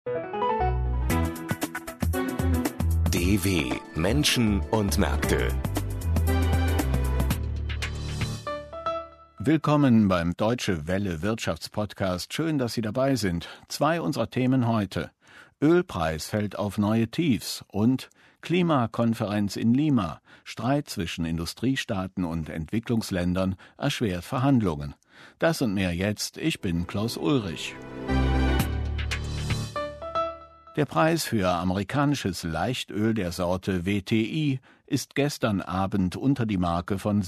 DW Menschen und Märkte. Willkommen beim Deutsche Welle Wirtschaftspodcast. Schön, dass Sie dabei sind. 2 unserer Themen heute. Ölpreis fällt auf neue Tiefs und Klimakonferenz in Lima. Streit zwischen Industriestaaten und Entwicklungsländern erschwert Verhandlungen. Das und mehr jetzt. Ich bin Klaus Ulrich. Der Preis für amerikanisches Leichtöl der Sorte WTI ist gestern Abend unter die Marke von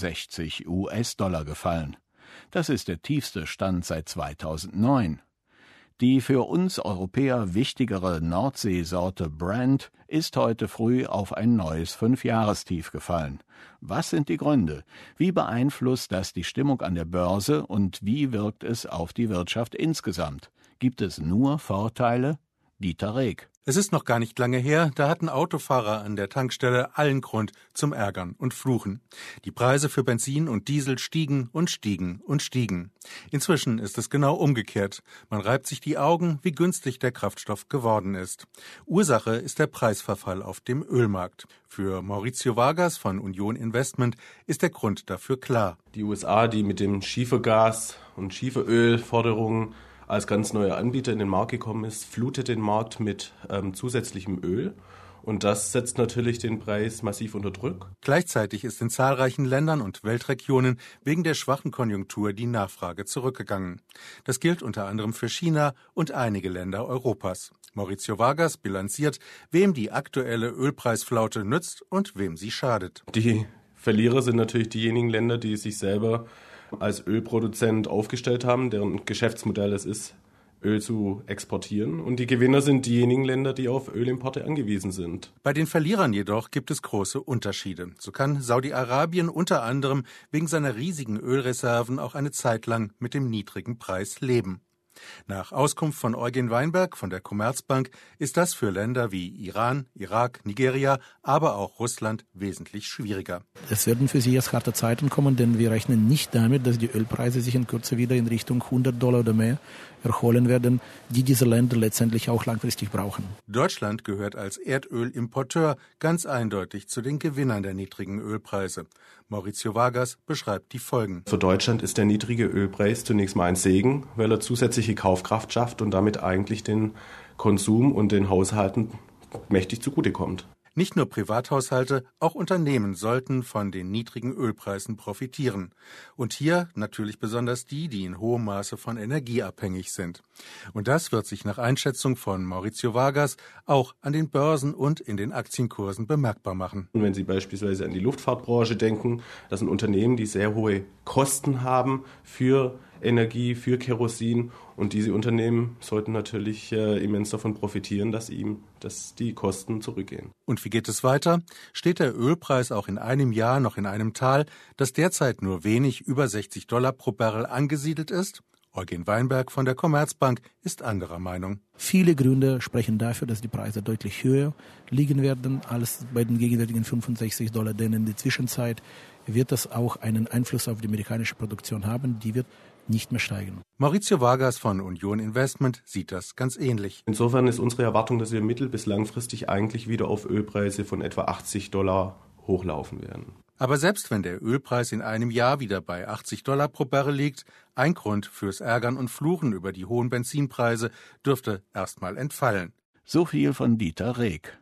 $60 gefallen. Das ist der tiefste Stand seit 2009. Die für uns Europäer wichtigere Nordseesorte Brent ist heute früh auf ein neues 5-Jahrestief gefallen. Was sind die Gründe? Wie beeinflusst das die Stimmung an der Börse und wie wirkt es auf die Wirtschaft insgesamt? Gibt es nur Vorteile? Dieter Reg. Es ist noch gar nicht lange her, da hatten Autofahrer an der Tankstelle allen Grund zum Ärgern und Fluchen. Die Preise für Benzin und Diesel stiegen und stiegen und stiegen. Inzwischen ist es genau umgekehrt. Man reibt sich die Augen, wie günstig der Kraftstoff geworden ist. Ursache ist der Preisverfall auf dem Ölmarkt. Für Maurizio Vargas von Union Investment ist der Grund dafür klar. Die USA, die mit dem Schiefergas- und Schieferölforderungen als ganz neuer Anbieter in den Markt gekommen ist, flutet den Markt mit zusätzlichem Öl. Und das setzt natürlich den Preis massiv unter Druck. Gleichzeitig ist in zahlreichen Ländern und Weltregionen wegen der schwachen Konjunktur die Nachfrage zurückgegangen. Das gilt unter anderem für China und einige Länder Europas. Maurizio Vargas bilanziert, wem die aktuelle Ölpreisflaute nützt und wem sie schadet. Die Verlierer sind natürlich diejenigen Länder, die sich selber als Ölproduzent aufgestellt haben, deren Geschäftsmodell es ist, Öl zu exportieren. Und die Gewinner sind diejenigen Länder, die auf Ölimporte angewiesen sind. Bei den Verlierern jedoch gibt es große Unterschiede. So kann Saudi-Arabien unter anderem wegen seiner riesigen Ölreserven auch eine Zeit lang mit dem niedrigen Preis leben. Nach Auskunft von Eugen Weinberg von der Commerzbank ist das für Länder wie Iran, Irak, Nigeria, aber auch Russland wesentlich schwieriger. Es werden für Sie jetzt harte Zeiten kommen, denn wir rechnen nicht damit, dass die Ölpreise sich in Kürze wieder in Richtung $100 oder mehr erholen werden, die diese Länder letztendlich auch langfristig brauchen. Deutschland gehört als Erdölimporteur ganz eindeutig zu den Gewinnern der niedrigen Ölpreise. Maurizio Vargas beschreibt die Folgen. Für Deutschland ist der niedrige Ölpreis zunächst mal ein Segen, weil er zusätzliche Kaufkraft schafft und damit eigentlich den Konsum und den Haushalten mächtig zugutekommt. Nicht nur Privathaushalte, auch Unternehmen sollten von den niedrigen Ölpreisen profitieren. Und hier natürlich besonders die, die in hohem Maße von Energie abhängig sind. Und das wird sich nach Einschätzung von Maurizio Vargas auch an den Börsen und in den Aktienkursen bemerkbar machen. Und wenn Sie beispielsweise an die Luftfahrtbranche denken, das sind Unternehmen, die sehr hohe Kosten haben für Energie, für Kerosin. Und diese Unternehmen sollten natürlich immens davon profitieren, dass die Kosten zurückgehen. Und wie geht es weiter? Steht der Ölpreis auch in einem Jahr noch in einem Tal, das derzeit nur wenig über $60 pro Barrel angesiedelt ist? Eugen Weinberg von der Commerzbank ist anderer Meinung. Viele Gründe sprechen dafür, dass die Preise deutlich höher liegen werden als bei den gegenwärtigen $65, denn in der Zwischenzeit wird das auch einen Einfluss auf die amerikanische Produktion haben, die wird nicht mehr steigen. Maurizio Vargas von Union Investment sieht das ganz ähnlich. Insofern ist unsere Erwartung, dass wir mittel- bis langfristig eigentlich wieder auf Ölpreise von etwa $80 hochlaufen werden. Aber selbst wenn der Ölpreis in einem Jahr wieder bei $80 pro Barrel liegt, ein Grund fürs Ärgern und Fluchen über die hohen Benzinpreise dürfte erstmal entfallen. So viel von Dieter Reg.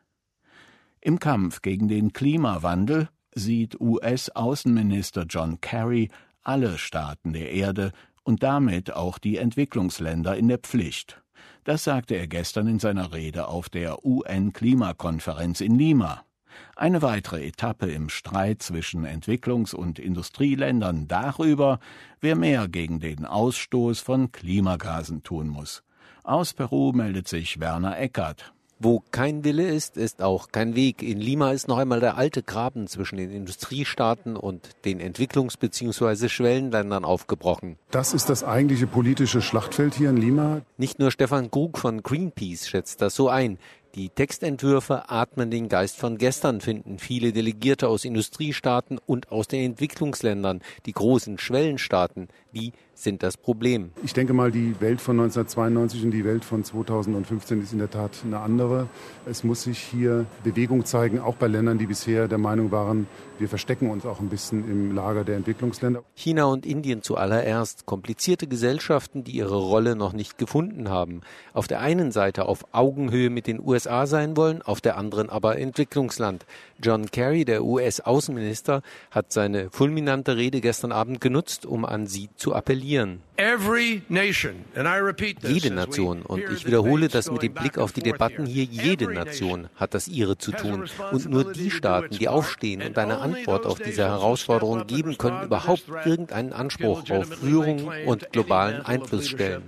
Im Kampf gegen den Klimawandel sieht US-Außenminister John Kerry alle Staaten der Erde und damit auch die Entwicklungsländer in der Pflicht. Das sagte er gestern in seiner Rede auf der UN-Klimakonferenz in Lima. Eine weitere Etappe im Streit zwischen Entwicklungs- und Industrieländern darüber, wer mehr gegen den Ausstoß von Klimagasen tun muss. Aus Peru meldet sich Werner Eckert. Wo kein Wille ist, ist auch kein Weg. In Lima ist noch einmal der alte Graben zwischen den Industriestaaten und den Entwicklungs- bzw. Schwellenländern aufgebrochen. Das ist das eigentliche politische Schlachtfeld hier in Lima. Nicht nur Stefan Krug von Greenpeace schätzt das so ein. Die Textentwürfe atmen den Geist von gestern, finden viele Delegierte aus Industriestaaten und aus den Entwicklungsländern, die großen Schwellenstaaten, die sind das Problem. Ich denke mal, die Welt von 1992 und die Welt von 2015 ist in der Tat eine andere. Es muss sich hier Bewegung zeigen, auch bei Ländern, die bisher der Meinung waren, wir verstecken uns auch ein bisschen im Lager der Entwicklungsländer. China und Indien zuallererst, komplizierte Gesellschaften, die ihre Rolle noch nicht gefunden haben. Auf der einen Seite auf Augenhöhe mit den USA sein wollen, auf der anderen aber Entwicklungsland. John Kerry, der US-Außenminister, hat seine fulminante Rede gestern Abend genutzt, um an sie zu appellieren. Jede Nation, und ich wiederhole das mit dem Blick auf die Debatten hier, jede Nation hat das ihre zu tun. Und nur die Staaten, die aufstehen und eine Antwort auf diese Herausforderung geben, können überhaupt irgendeinen Anspruch auf Führung und globalen Einfluss stellen.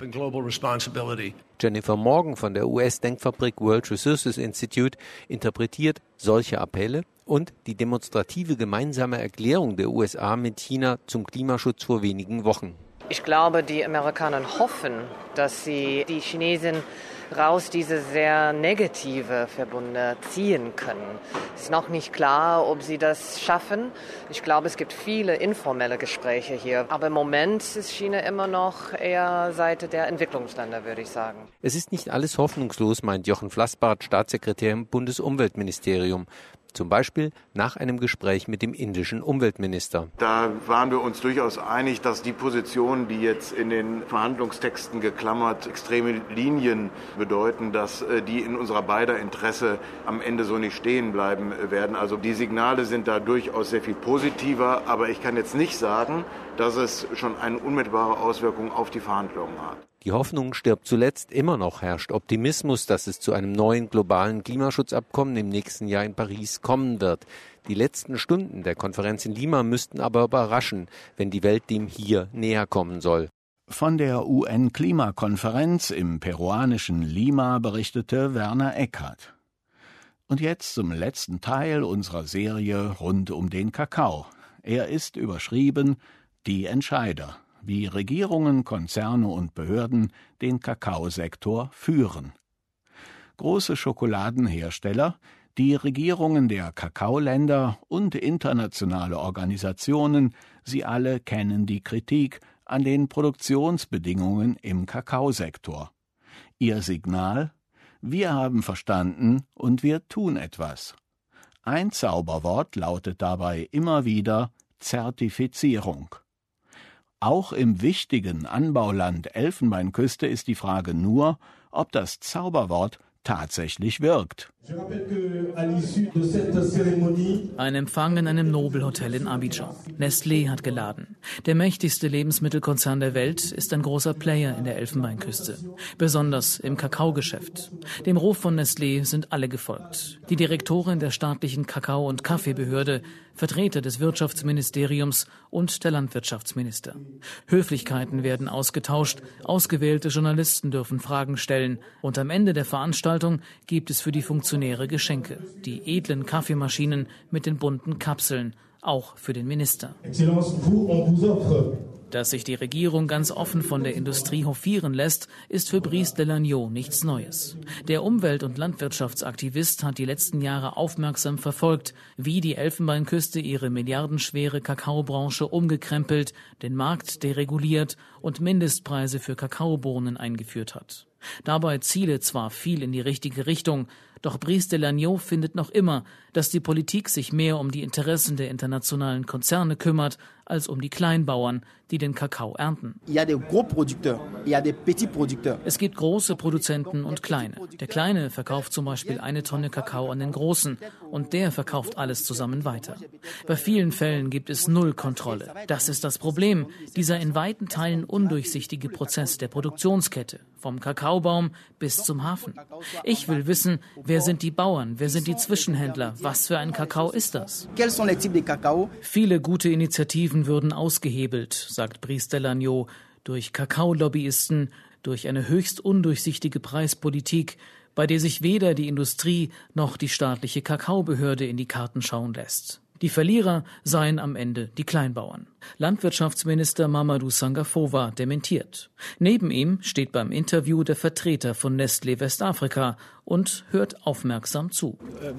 Jennifer Morgan von der US-Denkfabrik World Resources Institute interpretiert solche Appelle und die demonstrative gemeinsame Erklärung der USA mit China zum Klimaschutz vor wenigen Wochen. Ich glaube, die Amerikaner hoffen, dass sie die Chinesen raus diese sehr negative Verbünde ziehen können. Es ist noch nicht klar, ob sie das schaffen. Ich glaube, es gibt viele informelle Gespräche hier. Aber im Moment ist China immer noch eher Seite der Entwicklungsländer, würde ich sagen. Es ist nicht alles hoffnungslos, meint Jochen Flassbart, Staatssekretär im Bundesumweltministerium. Zum Beispiel nach einem Gespräch mit dem indischen Umweltminister. Da waren wir uns durchaus einig, dass die Positionen, die jetzt in den Verhandlungstexten geklammert extreme Linien bedeuten, dass die in unserer beider Interesse am Ende so nicht stehen bleiben werden. Also die Signale sind da durchaus sehr viel positiver, aber ich kann jetzt nicht sagen, dass es schon eine unmittelbare Auswirkung auf die Verhandlungen hat. Die Hoffnung stirbt zuletzt. Immer noch herrscht Optimismus, dass es zu einem neuen globalen Klimaschutzabkommen im nächsten Jahr in Paris kommen wird. Die letzten Stunden der Konferenz in Lima müssten aber überraschen, wenn die Welt dem hier näher kommen soll. Von der UN-Klimakonferenz im peruanischen Lima berichtete Werner Eckhardt. Und jetzt zum letzten Teil unserer Serie rund um den Kakao. Er ist überschrieben »Die Entscheider«, wie Regierungen, Konzerne und Behörden den Kakaosektor führen. Große Schokoladenhersteller, die Regierungen der Kakaoländer und internationale Organisationen, sie alle kennen die Kritik an den Produktionsbedingungen im Kakaosektor. Ihr Signal: Wir haben verstanden und wir tun etwas. Ein Zauberwort lautet dabei immer wieder Zertifizierung. Auch im wichtigen Anbauland Elfenbeinküste ist die Frage nur, ob das Zauberwort tatsächlich wirkt. Ein Empfang in einem Nobelhotel in Abidjan. Nestlé hat geladen. Der mächtigste Lebensmittelkonzern der Welt ist ein großer Player in der Elfenbeinküste. Besonders im Kakaogeschäft. Dem Ruf von Nestlé sind alle gefolgt. Die Direktorin der staatlichen Kakao- und Kaffeebehörde, Vertreter des Wirtschaftsministeriums und der Landwirtschaftsminister. Höflichkeiten werden ausgetauscht, ausgewählte Journalisten dürfen Fragen stellen und am Ende der Veranstaltung gibt es für die Funktionäre Geschenke, die edlen Kaffeemaschinen mit den bunten Kapseln, auch für den Minister. Dass sich die Regierung ganz offen von der Industrie hofieren lässt, ist für Brice Delagneau nichts Neues. Der Umwelt- und Landwirtschaftsaktivist hat die letzten Jahre aufmerksam verfolgt, wie die Elfenbeinküste ihre milliardenschwere Kakaobranche umgekrempelt, den Markt dereguliert und Mindestpreise für Kakaobohnen eingeführt hat. Dabei ziele zwar viel in die richtige Richtung, doch Brice Delagneau findet noch immer, dass die Politik sich mehr um die Interessen der internationalen Konzerne kümmert, als um die Kleinbauern, die den Kakao ernten. Es gibt große Produzenten und kleine. Der Kleine verkauft zum Beispiel 1 Tonne Kakao an den Großen und der verkauft alles zusammen weiter. Bei vielen Fällen gibt es null Kontrolle. Das ist das Problem, dieser in weiten Teilen undurchsichtige Prozess der Produktionskette, vom Kakaobaum bis zum Hafen. Ich will wissen, wer sind die Bauern, wer sind die Zwischenhändler, was für ein Kakao ist das? Viele gute Initiativen würden ausgehebelt, sagt Brice Delagneau, durch Kakaolobbyisten, durch eine höchst undurchsichtige Preispolitik, bei der sich weder die Industrie noch die staatliche Kakaobehörde in die Karten schauen lässt. Die Verlierer seien am Ende die Kleinbauern. Landwirtschaftsminister Mamadou Sangafowa dementiert. Neben ihm steht beim Interview der Vertreter von Nestlé Westafrika und hört aufmerksam zu.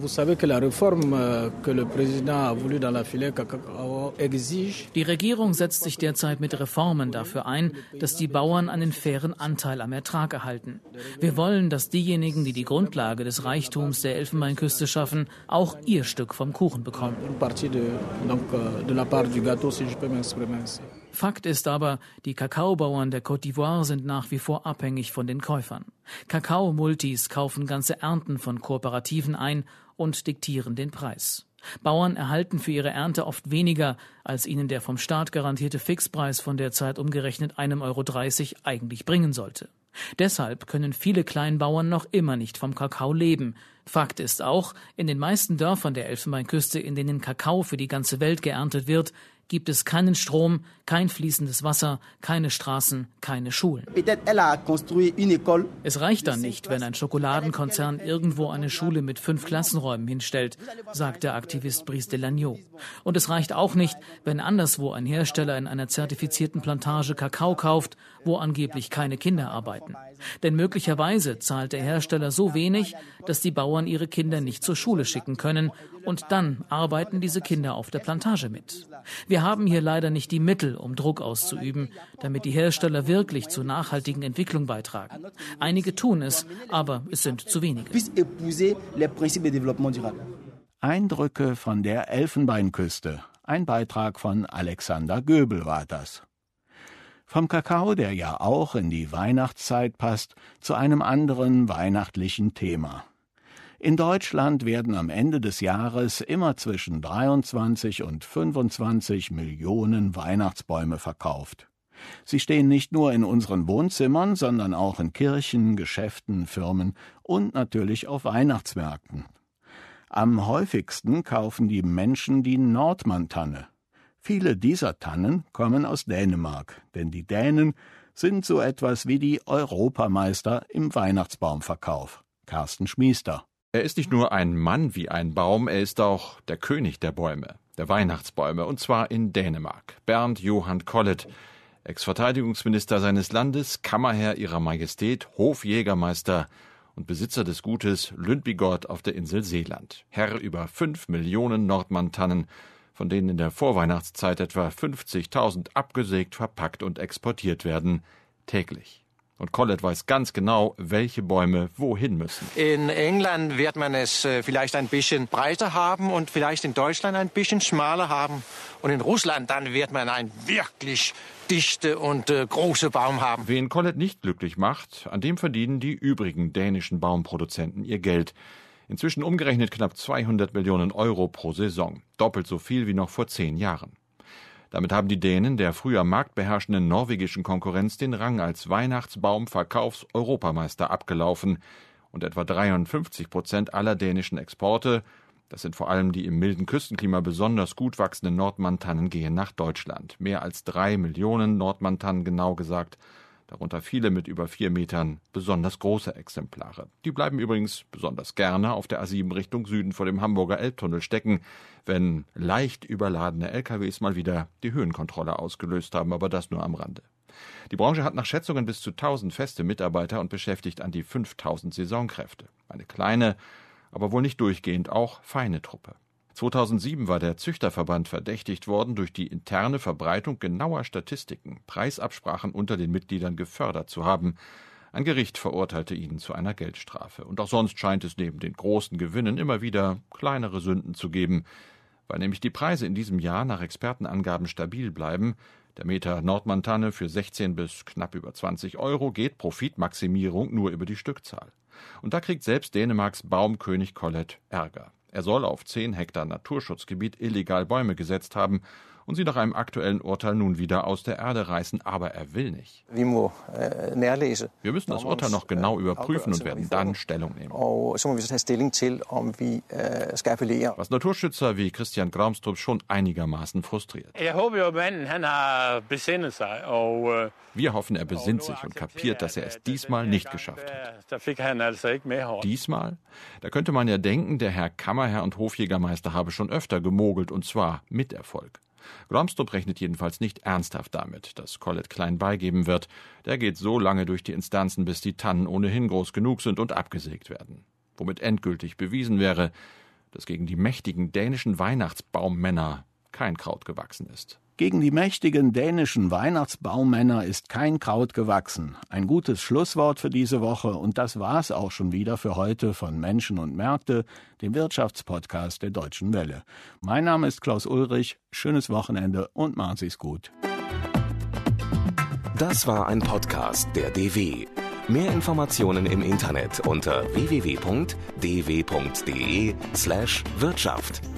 Die Regierung setzt sich derzeit mit Reformen dafür ein, dass die Bauern einen fairen Anteil am Ertrag erhalten. Wir wollen, dass diejenigen, die die Grundlage des Reichtums der Elfenbeinküste schaffen, auch ihr Stück vom Kuchen bekommen. Fakt ist aber, die Kakaobauern der Côte d'Ivoire sind nach wie vor abhängig von den Käufern. Kakaomultis kaufen ganze Ernten von Kooperativen ein und diktieren den Preis. Bauern erhalten für ihre Ernte oft weniger, als ihnen der vom Staat garantierte Fixpreis von derzeit umgerechnet 1,30 € eigentlich bringen sollte. Deshalb können viele Kleinbauern noch immer nicht vom Kakao leben. Fakt ist auch, in den meisten Dörfern der Elfenbeinküste, in denen Kakao für die ganze Welt geerntet wird, gibt es keinen Strom, kein fließendes Wasser, keine Straßen, keine Schulen. Es reicht dann nicht, wenn ein Schokoladenkonzern irgendwo eine Schule mit 5 Klassenräumen hinstellt, sagt der Aktivist Brice Delagneau. Und es reicht auch nicht, wenn anderswo ein Hersteller in einer zertifizierten Plantage Kakao kauft, wo angeblich keine Kinder arbeiten. Denn möglicherweise zahlt der Hersteller so wenig, dass die Bauern ihre Kinder nicht zur Schule schicken können, und dann arbeiten diese Kinder auf der Plantage mit. Wir haben hier leider nicht die Mittel, um Druck auszuüben, damit die Hersteller wirklich zur nachhaltigen Entwicklung beitragen. Einige tun es, aber es sind zu wenige. Eindrücke von der Elfenbeinküste. Ein Beitrag von Alexander Göbel war das. Vom Kakao, der ja auch in die Weihnachtszeit passt, zu einem anderen weihnachtlichen Thema. In Deutschland werden am Ende des Jahres immer zwischen 23 und 25 Millionen Weihnachtsbäume verkauft. Sie stehen nicht nur in unseren Wohnzimmern, sondern auch in Kirchen, Geschäften, Firmen und natürlich auf Weihnachtsmärkten. Am häufigsten kaufen die Menschen die Nordmann-Tanne. Viele dieser Tannen kommen aus Dänemark, denn die Dänen sind so etwas wie die Europameister im Weihnachtsbaumverkauf. Carsten Schmiester. Er ist nicht nur ein Mann wie ein Baum, er ist auch der König der Bäume, der Weihnachtsbäume, und zwar in Dänemark. Bernd Johan Collett, Ex-Verteidigungsminister seines Landes, Kammerherr ihrer Majestät, Hofjägermeister und Besitzer des Gutes Lündbigård auf der Insel Seeland. Herr über 5 Millionen Nordmann-Tannen, von denen in der Vorweihnachtszeit etwa 50.000 abgesägt, verpackt und exportiert werden, täglich. Und Collett weiß ganz genau, welche Bäume wohin müssen. In England wird man es vielleicht ein bisschen breiter haben und vielleicht in Deutschland ein bisschen schmaler haben. Und in Russland dann wird man einen wirklich dichte und große Baum haben. Wen Collett nicht glücklich macht, an dem verdienen die übrigen dänischen Baumproduzenten ihr Geld. Inzwischen umgerechnet knapp 200 Millionen Euro pro Saison. Doppelt so viel wie noch vor 10 Jahren. Damit haben die Dänen der früher marktbeherrschenden norwegischen Konkurrenz den Rang als Weihnachtsbaum-Verkaufs-Europameister abgelaufen. Und etwa 53% aller dänischen Exporte, das sind vor allem die im milden Küstenklima besonders gut wachsenden Nordmann-Tannen, gehen nach Deutschland. Mehr als 3 Millionen Nordmann-Tannen genau gesagt, darunter viele mit über 4 Metern, besonders große Exemplare. Die bleiben übrigens besonders gerne auf der A7 Richtung Süden vor dem Hamburger Elbtunnel stecken, wenn leicht überladene LKWs mal wieder die Höhenkontrolle ausgelöst haben, aber das nur am Rande. Die Branche hat nach Schätzungen bis zu 1000 feste Mitarbeiter und beschäftigt an die 5000 Saisonkräfte. Eine kleine, aber wohl nicht durchgehend auch feine Truppe. 2007 war der Züchterverband verdächtigt worden, durch die interne Verbreitung genauer Statistiken Preisabsprachen unter den Mitgliedern gefördert zu haben. Ein Gericht verurteilte ihn zu einer Geldstrafe. Und auch sonst scheint es neben den großen Gewinnen immer wieder kleinere Sünden zu geben, weil nämlich die Preise in diesem Jahr nach Expertenangaben stabil bleiben. Der Meter Nordmann-Tanne für 16 bis knapp über 20 Euro geht Profitmaximierung nur über die Stückzahl. Und da kriegt selbst Dänemarks Baumkönig Collett Ärger. Er soll auf 10 Hektar Naturschutzgebiet illegal Bäume gesetzt haben und sie nach einem aktuellen Urteil nun wieder aus der Erde reißen. Aber er will nicht. Wir müssen das Urteil noch genau überprüfen und werden dann Stellung nehmen. Was Naturschützer wie Christian Graumstrup schon einigermaßen frustriert. Wir hoffen, er besinnt sich und kapiert, dass er es diesmal nicht geschafft hat. Diesmal? Da könnte man ja denken, der Herr Kammerherr und Hofjägermeister habe schon öfter gemogelt, und zwar mit Erfolg. Gromstrup rechnet jedenfalls nicht ernsthaft damit, dass Collet Klein beigeben wird. Der geht so lange durch die Instanzen, bis die Tannen ohnehin groß genug sind und abgesägt werden. Womit endgültig bewiesen wäre, dass gegen die mächtigen dänischen Weihnachtsbaummänner kein Kraut gewachsen ist. Gegen die mächtigen dänischen Weihnachtsbaumänner ist kein Kraut gewachsen. Ein gutes Schlusswort für diese Woche, und das war's auch schon wieder für heute von Menschen und Märkte, dem Wirtschaftspodcast der Deutschen Welle. Mein Name ist Klaus Ulrich, schönes Wochenende und machen Sie's gut. Das war ein Podcast der DW. Mehr Informationen im Internet unter www.dw.de/Wirtschaft.